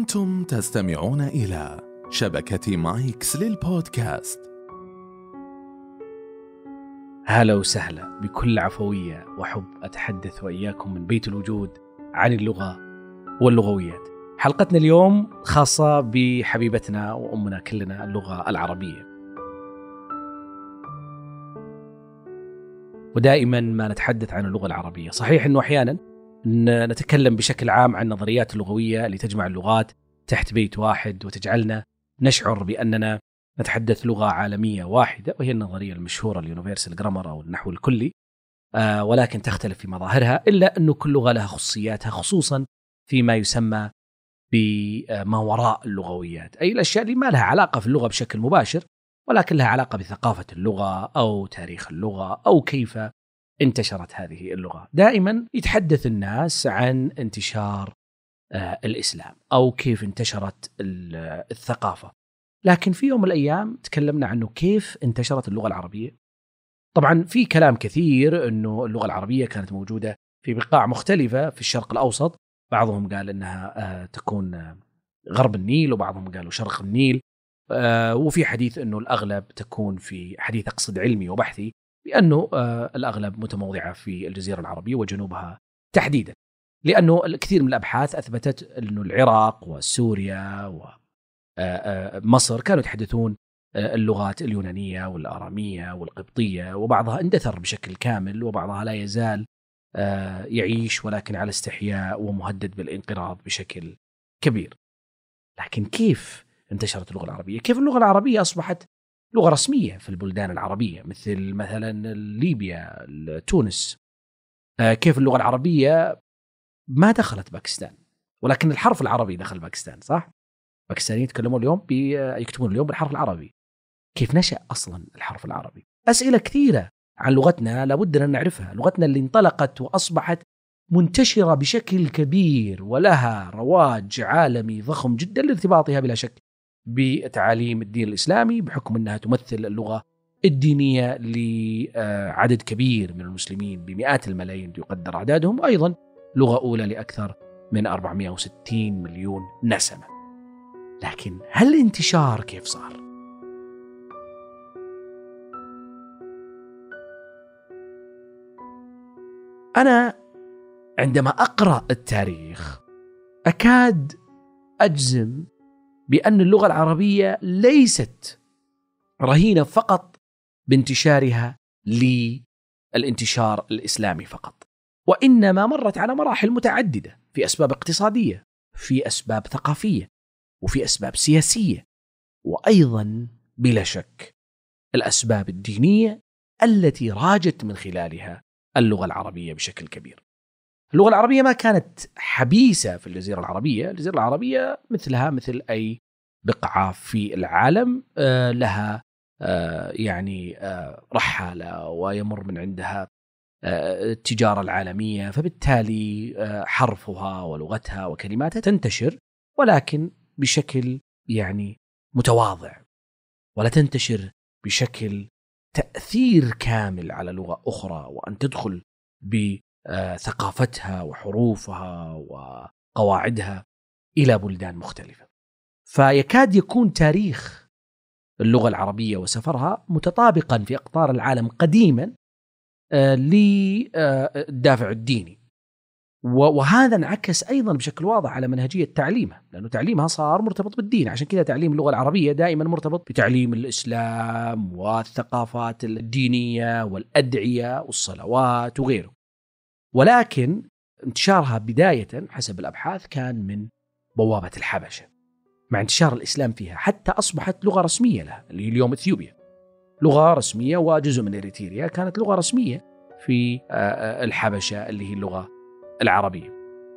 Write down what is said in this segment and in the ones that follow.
أنتم تستمعون إلى شبكة مايكس للبودكاست. هلا وسهلا بكل عفوية وحب أتحدث وإياكم من بيت الوجود عن اللغة واللغويات. حلقتنا اليوم خاصة بحبيبتنا وأمنا كلنا اللغة العربية. ودائما ما نتحدث عن اللغة العربية، صحيح أنه أحيانا نتكلم بشكل عام عن النظريات اللغوية اللي تجمع اللغات تحت بيت واحد وتجعلنا نشعر بأننا نتحدث لغة عالمية واحدة، وهي النظرية المشهورة اليونيفرسال جرامر أو النحو الكلي، ولكن تختلف في مظاهرها، إلا أنه كل لغة لها خصوصياتها، خصوصا فيما يسمى بما وراء اللغويات، أي الأشياء اللي ما لها علاقة في اللغة بشكل مباشر ولكن لها علاقة بثقافة اللغة أو تاريخ اللغة أو كيف انتشرت هذه اللغة. دائما يتحدث الناس عن انتشار الإسلام أو كيف انتشرت الثقافة، لكن في يوم من الأيام تكلمنا عنه كيف انتشرت اللغة العربية. طبعا في كلام كثير أنه اللغة العربية كانت موجودة في بقاع مختلفة في الشرق الأوسط، بعضهم قال أنها تكون غرب النيل وبعضهم قالوا شرق النيل، وفي حديث أنه الأغلب تكون في حديث أقصد علمي وبحثي بأنه الأغلب متموضعة في الجزيرة العربية وجنوبها تحديدا، لأنه الكثير من الأبحاث أثبتت أنه العراق وسوريا ومصر كانوا يتحدثون اللغات اليونانية والآرامية والقبطية، وبعضها اندثر بشكل كامل وبعضها لا يزال يعيش ولكن على استحياء ومهدد بالانقراض بشكل كبير. لكن كيف انتشرت اللغة العربية؟ كيف اللغة العربية أصبحت لغة رسمية في البلدان العربية مثلا ليبيا، تونس؟ كيف اللغة العربية ما دخلت باكستان ولكن الحرف العربي دخل باكستان؟ صح؟ باكستانيين يكتبون اليوم بالحرف العربي. كيف نشأ أصلا الحرف العربي؟ أسئلة كثيرة عن لغتنا لابد أن نعرفها، لغتنا اللي انطلقت وأصبحت منتشرة بشكل كبير ولها رواج عالمي ضخم جدا لارتباطها بلا شك بتعاليم الدين الإسلامي، بحكم أنها تمثل اللغة الدينية لعدد كبير من المسلمين بمئات الملايين يقدر أعدادهم، وأيضا لغة أولى لأكثر من 460 مليون نسمة. لكن هل الانتشار كيف صار؟ أنا عندما أقرأ التاريخ أكاد أجزم بأن اللغة العربية ليست رهينة فقط بانتشارها للانتشار الإسلامي فقط، وإنما مرت على مراحل متعددة، في أسباب اقتصادية، في أسباب ثقافية، وفي أسباب سياسية، وأيضا بلا شك الأسباب الدينية التي راجت من خلالها اللغة العربية بشكل كبير. اللغة العربية ما كانت حبيسة في الجزيرة العربية، الجزيرة العربية مثلها مثل أي بقعة في العالم لها رحالة ويمر من عندها التجارة العالمية، فبالتالي حرفها ولغتها وكلماتها تنتشر، ولكن بشكل متواضع، ولا تنتشر بشكل تأثير كامل على لغة أخرى وأن تدخل بثقافتها وحروفها وقواعدها إلى بلدان مختلفة. فيكاد يكون تاريخ اللغة العربية وسفرها متطابقا في أقطار العالم قديما للدافع الديني، وهذا انعكس أيضا بشكل واضح على منهجية تعليمها، لأنه تعليمها صار مرتبط بالدين. عشان كذا تعليم اللغة العربية دائما مرتبط بتعليم الإسلام والثقافات الدينية والأدعية والصلوات وغيره. ولكن انتشارها بداية حسب الأبحاث كان من بوابة الحبشة، مع انتشار الإسلام فيها حتى أصبحت لغة رسمية لها، اللي اليوم إثيوبيا لغة رسمية، وجزء من إريتريا كانت لغة رسمية في الحبشة اللي هي اللغة العربية.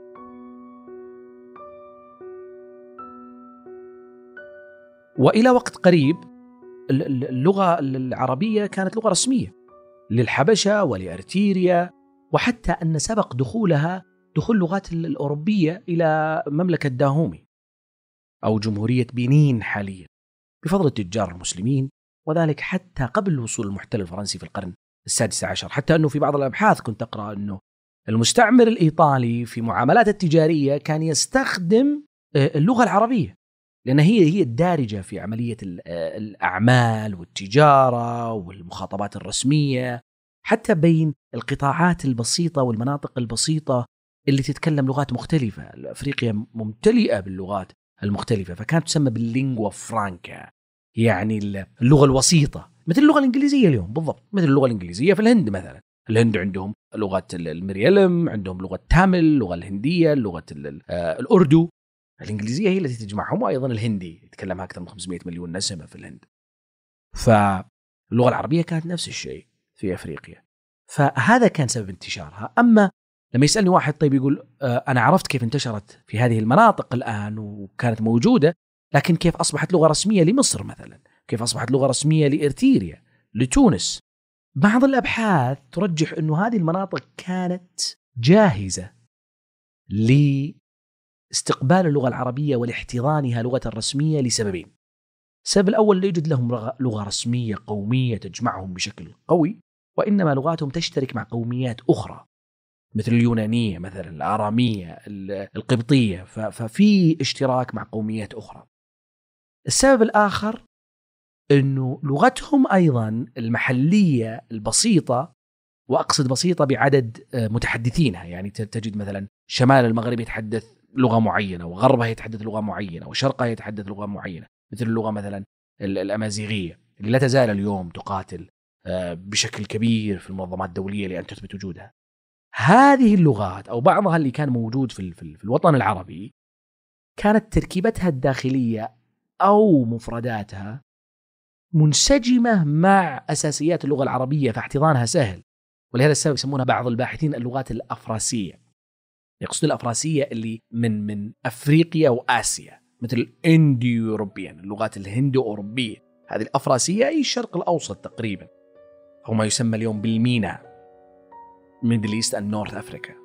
وإلى وقت قريب اللغة العربية كانت لغة رسمية للحبشة ولأريتريا، وحتى أن سبق دخولها دخول اللغات الأوروبية إلى مملكة داهومي أو جمهورية بنين حاليا بفضل التجار المسلمين، وذلك حتى قبل وصول المحتل الفرنسي في القرن ال16، حتى أنه في بعض الأبحاث كنت أقرأ أنه المستعمر الإيطالي في معاملاته التجارية كان يستخدم اللغة العربية، لأن هي الدارجة في عملية الأعمال والتجارة والمخاطبات الرسمية، حتى بين القطاعات البسيطة والمناطق البسيطة اللي تتكلم لغات مختلفة. أفريقيا ممتلئة باللغات المختلفة، فكانت تسمى باللينغوا فرانكا، يعني اللغة الوسيطة، مثل اللغة الإنجليزية اليوم بالضبط. مثل اللغة الإنجليزية في الهند مثلا، الهند عندهم لغة المريلم، عندهم لغة تامل، اللغة الهندية، لغة الأردو. الإنجليزية هي التي تجمعهم، وأيضا الهندي يتكلمها أكثر من 500 مليون نسمة في الهند. فاللغة العربية كانت نفس الشيء في أفريقيا، فهذا كان سبب انتشارها. أما لما يسألني واحد طيب يقول أنا عرفت كيف انتشرت في هذه المناطق الآن وكانت موجودة، لكن كيف أصبحت لغة رسمية لمصر مثلا؟ كيف أصبحت لغة رسمية لإرتيريا، لتونس؟ بعض الأبحاث ترجح أنه هذه المناطق كانت جاهزة لاستقبال اللغة العربية ولاحتضانها لغة رسمية لسببين. السبب الأول، لا يوجد لهم لغة رسمية قومية تجمعهم بشكل قوي، وإنما لغاتهم تشترك مع قوميات أخرى مثل اليونانية مثلا، الآرامية، القبطية، ففي اشتراك مع قوميات أخرى. السبب الآخر أنه لغتهم أيضا المحلية البسيطة، وأقصد بسيطة بعدد متحدثينها، يعني تجد مثلا شمال المغرب يتحدث لغة معينة، وغربها يتحدث لغة معينة، وشرقها يتحدث لغة معينة، مثل اللغة مثلا الأمازيغية اللي لا تزال اليوم تقاتل بشكل كبير في المنظمات الدولية لأن تثبت وجودها. هذه اللغات أو بعضها اللي كان موجود في الوطن العربي كانت تركيبتها الداخلية أو مفرداتها منسجمة مع أساسيات اللغة العربية، فاحتضانها سهل. ولهذا السبب يسمونها بعض الباحثين اللغات الأفراسية. يقصد الأفراسية اللي من أفريقيا وآسيا، مثل الإنديو أوروبيان، اللغات الهندو أوروبية. هذه الأفراسية أي الشرق الأوسط تقريبا، أو ما يسمى اليوم بالمينا، ميدل إيست أند نورث أفريكا.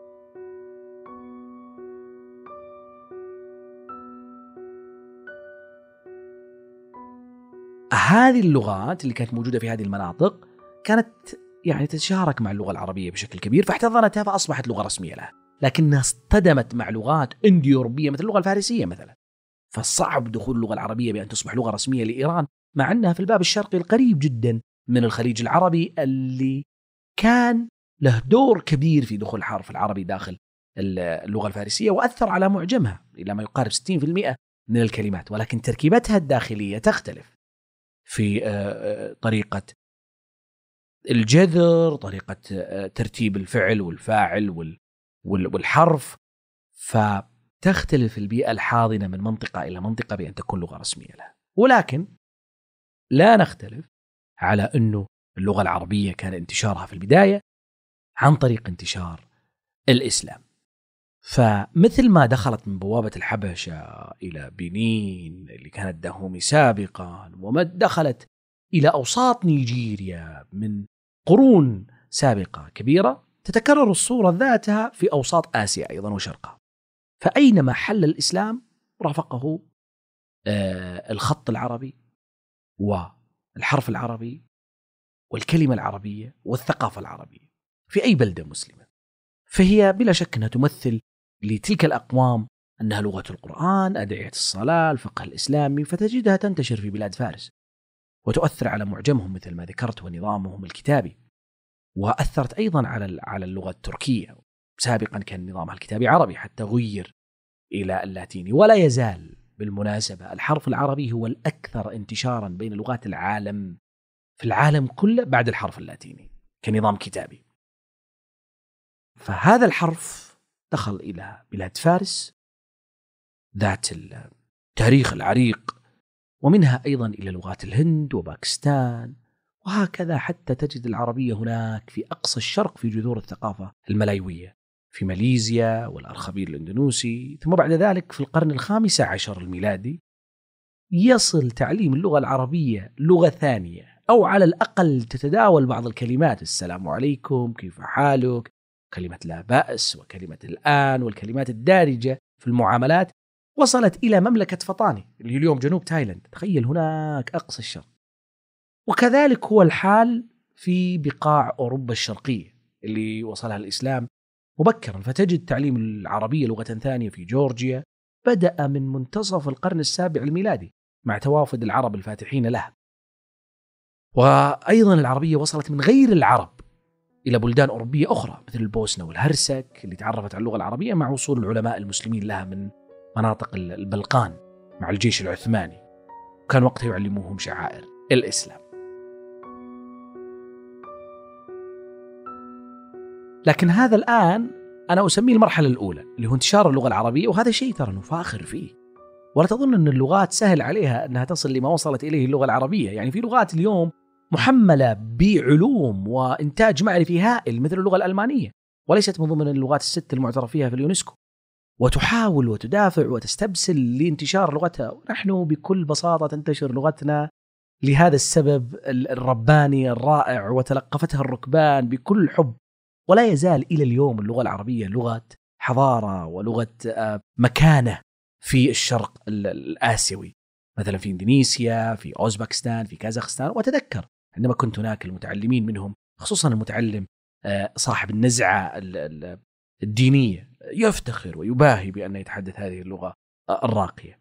هذه اللغات اللي كانت موجودة في هذه المناطق كانت يعني تتشارك مع اللغة العربية بشكل كبير، فاحتضنتها فأصبحت لغة رسمية لها، لكنها اصطدمت مع لغات إنديو أوروبية مثل اللغة الفارسية مثلا. فصعب دخول اللغة العربية بأن تصبح لغة رسمية لإيران، مع أنها في الباب الشرقي القريب جدا من الخليج العربي، اللي كان له دور كبير في دخول الحرف العربي داخل اللغة الفارسية، وأثر على معجمها إلى ما يقارب 60% من الكلمات. ولكن تركيبتها الداخلية تختلف في طريقة الجذر، طريقة ترتيب الفعل والفاعل والحرف، فتختلف البيئة الحاضنة من منطقة إلى منطقة بأن تكون لغة رسمية لها. ولكن لا نختلف على أنه اللغة العربية كان انتشارها في البداية عن طريق انتشار الإسلام. فمثل ما دخلت من بوابة الحبشة إلى بنين اللي كانت داهومي سابقا، وما دخلت إلى أوساط نيجيريا من قرون سابقة كبيرة، تتكرر الصورة ذاتها في أوساط آسيا أيضا وشرقها. فأينما حل الإسلام رافقه الخط العربي والحرف العربي والكلمة العربية والثقافة العربية في أي بلدة مسلمة. فهي بلا شك أنها تمثل لتلك الأقوام أنها لغة القرآن، أدعية الصلاة، الفقه الإسلامي، فتجدها تنتشر في بلاد فارس وتؤثر على معجمهم مثل ما ذكرت ونظامهم الكتابي. وأثرت أيضا على اللغة التركية، سابقا كان نظامها الكتابي عربي حتى غير إلى اللاتيني. ولا يزال بالمناسبة الحرف العربي هو الأكثر انتشارا بين لغات العالم في العالم كله بعد الحرف اللاتيني كنظام كتابي. فهذا الحرف دخل إلى بلاد فارس ذات التاريخ العريق، ومنها أيضا إلى لغات الهند وباكستان، وهكذا حتى تجد العربية هناك في أقصى الشرق في جذور الثقافة الملايوية في ماليزيا والأرخبيل الإندونيسي. ثم بعد ذلك في القرن ال15 الميلادي يصل تعليم اللغة العربية لغة ثانية، أو على الأقل تتداول بعض الكلمات، السلام عليكم، كيف حالك، كلمة لا بأس، وكلمة الآن، والكلمات الدارجة في المعاملات، وصلت إلى مملكة فطاني اللي اليوم جنوب تايلاند. تخيل هناك أقصى الشرق. وكذلك هو الحال في بقاع أوروبا الشرقية اللي وصلها الإسلام مبكرا، فتجد تعليم العربية لغة ثانية في جورجيا بدأ من منتصف القرن السابع الميلادي مع توافد العرب الفاتحين لها. وأيضا العربية وصلت من غير العرب إلى بلدان أوروبية أخرى مثل البوسنة والهرسك اللي تعرفت على اللغة العربية مع وصول العلماء المسلمين لها من مناطق البلقان مع الجيش العثماني، وكان وقتها يعلموهم شعائر الإسلام. لكن هذا الآن أنا أسميه المرحلة الأولى اللي هو انتشار اللغة العربية، وهذا شيء ترى نفاخر فيه. ولا تظن أن اللغات سهل عليها أنها تصل لما وصلت إليه اللغة العربية. يعني في لغات اليوم محملة بعلوم وإنتاج معرفي هائل مثل اللغة الألمانية، وليست من ضمن اللغات الست المعترف فيها في اليونسكو، وتحاول وتدافع وتستبسل لانتشار لغتها. نحن بكل بساطة تنتشر لغتنا لهذا السبب الرباني الرائع، وتلقفتها الركبان بكل حب. ولا يزال إلى اليوم اللغة العربية لغة حضارة ولغة مكانة في الشرق الآسيوي، مثلا في إندونيسيا، في أوزبكستان، في كازاخستان. وأتذكر عندما كنت هناك المتعلمين منهم، خصوصا المتعلم صاحب النزعة الدينية، يفتخر ويباهي بأن يتحدث هذه اللغة الراقية.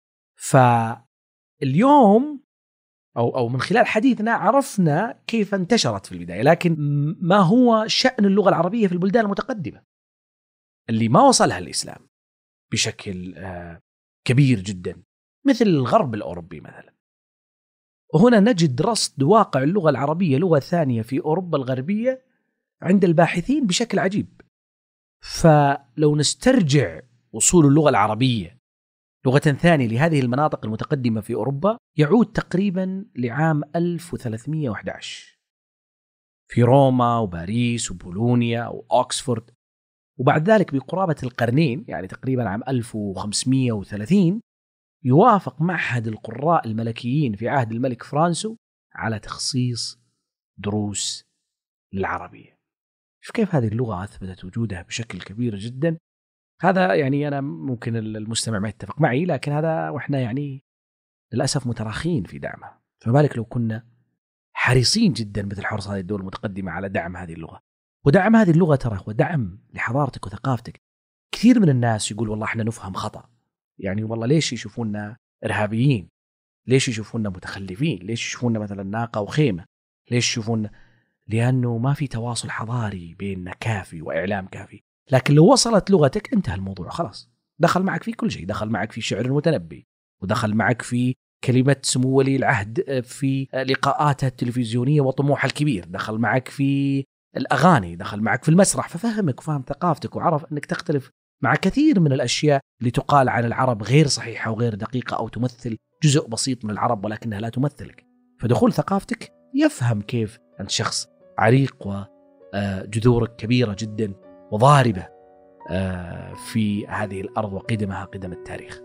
فاليوم أو من خلال حديثنا عرفنا كيف انتشرت في البداية، لكن ما هو شأن اللغة العربية في البلدان المتقدمة اللي ما وصلها الإسلام بشكل كبير جدا مثل الغرب الأوروبي مثلا. وهنا نجد رصد واقع اللغة العربية لغة ثانية في أوروبا الغربية عند الباحثين بشكل عجيب. فلو نسترجع وصول اللغة العربية لغة ثانية لهذه المناطق المتقدمة في أوروبا يعود تقريبا لعام 1311 في روما وباريس وبولونيا وأوكسفورد. وبعد ذلك بقرابة القرنين، يعني تقريبا عام 1530، يوافق معهد القراء الملكيين في عهد الملك فرانسو على تخصيص دروس للعربية. شوف كيف هذه اللغة أثبتت وجودها بشكل كبير جدا. هذا يعني أنا ممكن المستمع ما يتفق معي، لكن هذا وإحنا يعني للأسف متراخين في دعمها. فما بالك لو كنا حريصين جدا مثل حرص هذه الدول المتقدمة على دعم هذه اللغة. ودعم هذه اللغة ترى هو دعم لحضارتك وثقافتك. كثير من الناس يقول والله احنا نفهم خطأ، يعني والله ليش يشوفوننا إرهابيين، ليش يشوفوننا متخلفين، ليش يشوفوننا مثلا ناقة وخيمة، ليش يشوفوننا، لأنه ما في تواصل حضاري بيننا كافي وإعلام كافي. لكن لو وصلت لغتك انتهى الموضوع خلاص، دخل معك في كل شيء. دخل معك في شعر المتنبي، ودخل معك في كلمة سمو ولي العهد في لقاءاته التلفزيونية وطموحه الكبير، دخل معك في الأغاني، دخل معك في المسرح. ففهمك وفهم ثقافتك وعرف أنك تختلف مع كثير من الأشياء اللي تقال عن العرب غير صحيحة وغير دقيقة، أو تمثل جزء بسيط من العرب ولكنها لا تمثلك. فدخول ثقافتك يفهم كيف أنت شخص عريق وجذورك كبيرة جدا وضاربة في هذه الأرض وقدمها قدم التاريخ.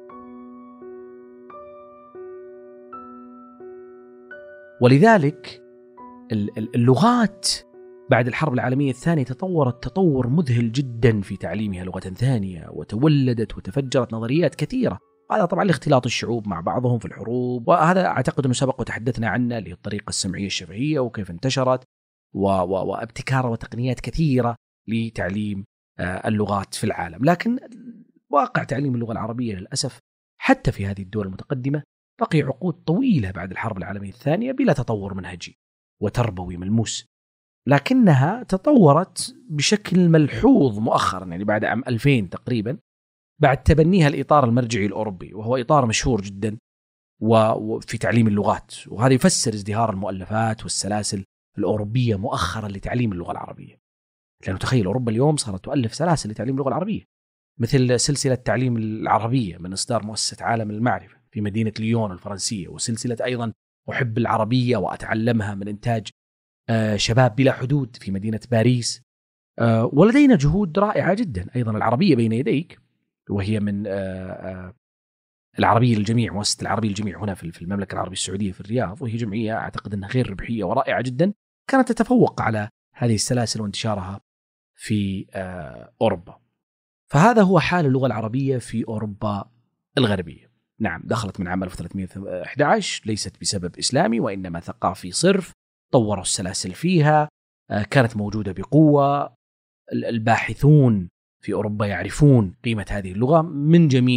ولذلك اللغات بعد الحرب العالمية الثانية تطورت تطور مذهل جدا في تعليمها لغة ثانية، وتولدت وتفجرت نظريات كثيرة. هذا طبعا لاختلاط الشعوب مع بعضهم في الحروب، وهذا أعتقد أنه سبق وتحدثنا عنه، اللي هي الطريقة السمعية الشفهية وكيف انتشرت، وابتكار وتقنيات كثيرة لتعليم اللغات في العالم. لكن واقع تعليم اللغة العربية للأسف حتى في هذه الدول المتقدمة بقي عقود طويلة بعد الحرب العالمية الثانية بلا تطور منهجي وتربوي ملموس، لكنها تطورت بشكل ملحوظ مؤخرا، يعني بعد عام 2000 تقريبا، بعد تبنيها الإطار المرجعي الأوروبي، وهو إطار مشهور جدا وفي تعليم اللغات. وهذا يفسر ازدهار المؤلفات والسلاسل الأوروبية مؤخرا لتعليم اللغة العربية. لأنه تخيل أوروبا اليوم صارت تؤلف سلاسل لتعليم اللغة العربية، مثل سلسلة تعليم العربية من إصدار مؤسسة عالم المعرفة في مدينة ليون الفرنسية، وسلسلة أيضا أحب العربية وأتعلمها من إنتاج شباب بلا حدود في مدينة باريس. ولدينا جهود رائعة جدا أيضا. العربية بين يديك، وهي من العربية للجميع، مؤسسة العربية للجميع هنا في المملكة العربية السعودية في الرياض، وهي جمعية أعتقد أنها غير ربحية ورائعة جدا، كانت تتفوق على هذه السلاسل وانتشارها في أوروبا. فهذا هو حال اللغة العربية في أوروبا الغربية. نعم، دخلت من عام 1311 ليست بسبب إسلامي وإنما ثقافي صرف، طوروا السلاسل فيها، كانت موجودة بقوة. الباحثون في أوروبا يعرفون قيمة هذه اللغة من جميع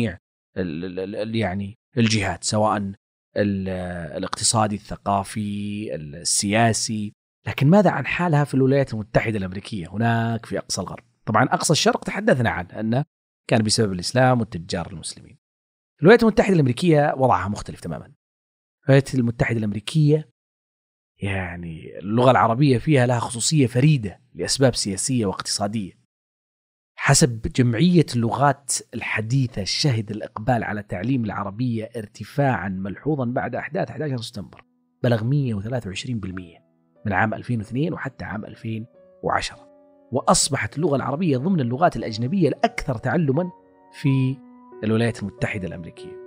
يعني الجهات، سواء الاقتصادي، الثقافي، السياسي. لكن ماذا عن حالها في الولايات المتحدة الأمريكية هناك في أقصى الغرب؟ طبعا أقصى الشرق تحدثنا عنه أنه كان بسبب الإسلام والتجار المسلمين. الولايات المتحدة الأمريكية وضعها مختلف تماما. الولايات المتحدة الأمريكية يعني اللغة العربية فيها لها خصوصية فريدة لأسباب سياسية واقتصادية. حسب جمعية اللغات الحديثة شهد الإقبال على تعليم العربية ارتفاعا ملحوظا بعد أحداث 11 سبتمبر، بلغ 123% من عام 2002 وحتى عام 2010، وأصبحت اللغة العربية ضمن اللغات الأجنبية الأكثر تعلما في الولايات المتحدة الأمريكية.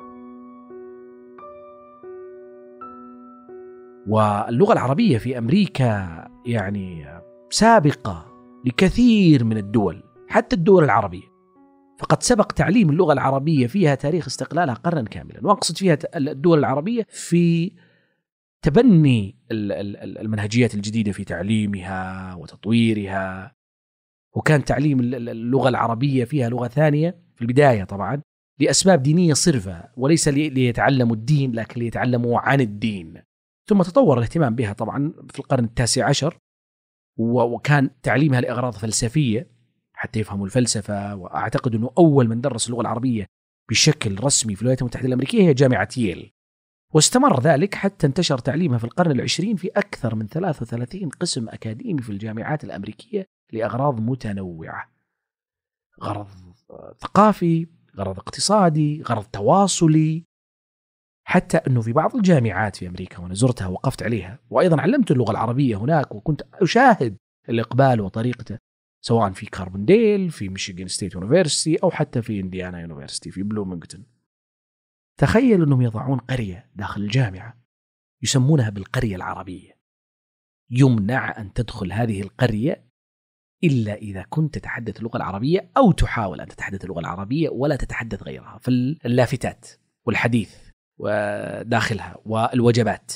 واللغة العربية في أمريكا يعني سابقة لكثير من الدول، حتى الدول العربية، فقد سبق تعليم اللغة العربية فيها تاريخ استقلالها قرنا كاملا. وأقصد فيها الدول العربية في تبني المنهجيات الجديدة في تعليمها وتطويرها. وكان تعليم اللغة العربية فيها لغة ثانية في البداية طبعا لأسباب دينية صرفة، وليس ليتعلموا الدين لكن ليتعلموا عن الدين. ثم تطور الاهتمام بها طبعا في القرن 19، وكان تعليمها لأغراض فلسفية حتى يفهموا الفلسفة. وأعتقد أنه أول من درس اللغة العربية بشكل رسمي في الولايات المتحدة الأمريكية هي جامعة ييل، واستمر ذلك حتى انتشر تعليمها في القرن 20 في أكثر من 33 قسم أكاديمي في الجامعات الأمريكية لأغراض متنوعة، غرض ثقافي، غرض اقتصادي، غرض تواصلي. حتى أنه في بعض الجامعات في أمريكا وأنا زرتها وقفت عليها وأيضا علمت اللغة العربية هناك، وكنت أشاهد الإقبال وطريقته، سواء في كاربونديل، في ميشيغان ستيت يونيفرسيتي، أو حتى في إنديانا يونيفرسيتي في بلومينغتون. تخيل أنهم يضعون قرية داخل الجامعة يسمونها بالقرية العربية. يمنع أن تدخل هذه القرية إلا إذا كنت تتحدث اللغة العربية أو تحاول أن تتحدث اللغة العربية ولا تتحدث غيرها. في اللافتات والحديث وداخلها والوجبات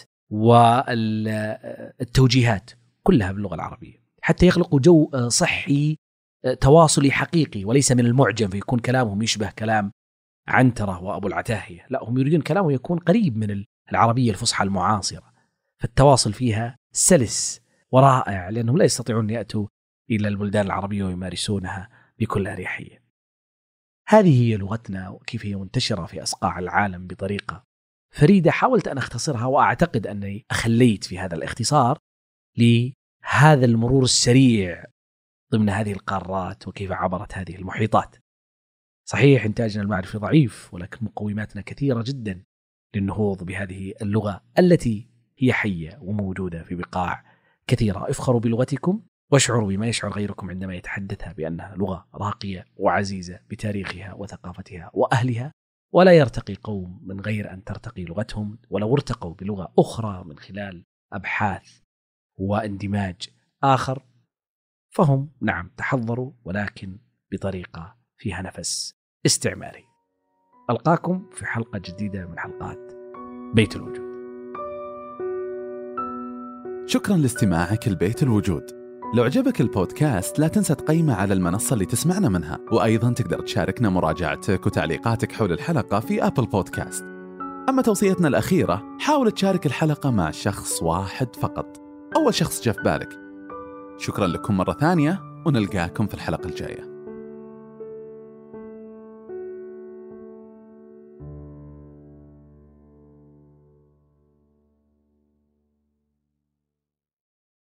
والتوجيهات كلها باللغة العربية، حتى يخلقوا جو صحي تواصلي حقيقي وليس من المعجم فيكون كلامهم يشبه كلام عنترة وأبو العتاهية. لا، هم يريدون كلامه يكون قريب من العربية الفصحى المعاصرة، فالتواصل فيها سلس ورائع لأنهم لا يستطيعون أن يأتوا إلى البلدان العربية ويمارسونها بكل أريحية. هذه هي لغتنا وكيف هي منتشرة في أصقاع العالم بطريقة فريدة. حاولت أن أختصرها وأعتقد أني أخليت في هذا الاختصار لهذا المرور السريع ضمن هذه القارات وكيف عبرت هذه المحيطات. صحيح إنتاجنا المعرفي ضعيف، ولكن مقوماتنا كثيرة جدا للنهوض بهذه اللغة التي هي حية وموجودة في بقاع كثيرة. افخروا بلغتكم واشعروا بما يشعر غيركم عندما يتحدثها بأنها لغة راقية وعزيزة بتاريخها وثقافتها وأهلها. ولا يرتقي قوم من غير أن ترتقي لغتهم، ولو ارتقوا بلغة أخرى من خلال أبحاث واندماج آخر فهم نعم تحضروا، ولكن بطريقة فيها نفس استعماري. ألقاكم في حلقة جديدة من حلقات بيت الوجود. شكرا لاستماعك لبيت الوجود. لو عجبك البودكاست لا تنسى تقيمه على المنصة اللي تسمعنا منها، وأيضا تقدر تشاركنا مراجعتك وتعليقاتك حول الحلقة في أبل بودكاست. أما توصيتنا الأخيرة، حاول تشارك الحلقة مع شخص واحد فقط، أول شخص جاء في بالك. شكرا لكم مرة ثانية، ونلقاكم في الحلقة الجاية.